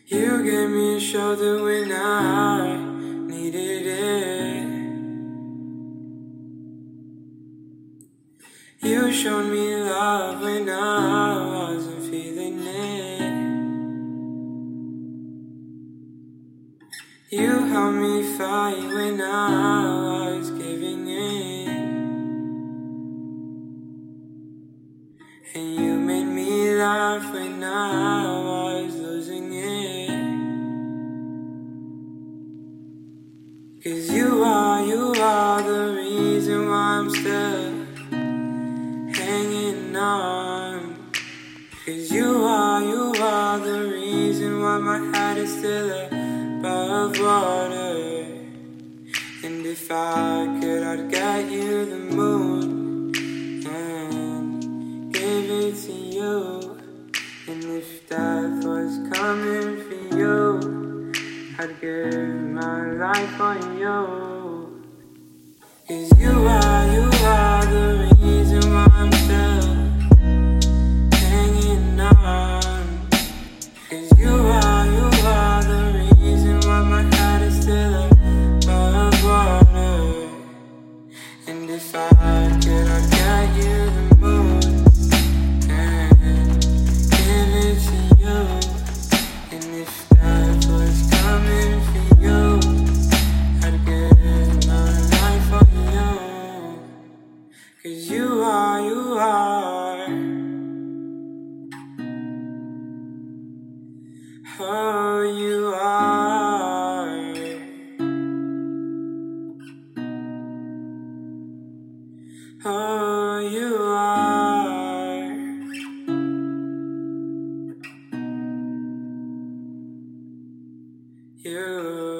You gave me a shoulder when I needed it. You showed me love when I wasn't feeling it. You helped me fight when I was giving in. And you made me laugh when I was losing it. 'Cause you are the reason why I'm still hanging on. 'Cause you are the reason why my head is still above water. And if I could, I'd get you the moon and give it to you. And if death was coming for you, I'd give my life on you. 'Cause you are the reason why I'm still hanging on. 'Cause you are the reason why my head is still above water. And if I could, I'd get you the moon and give it to you. And if death was coming for you, I'd give my life for you. 'Cause you are oh, you are, oh, you are, you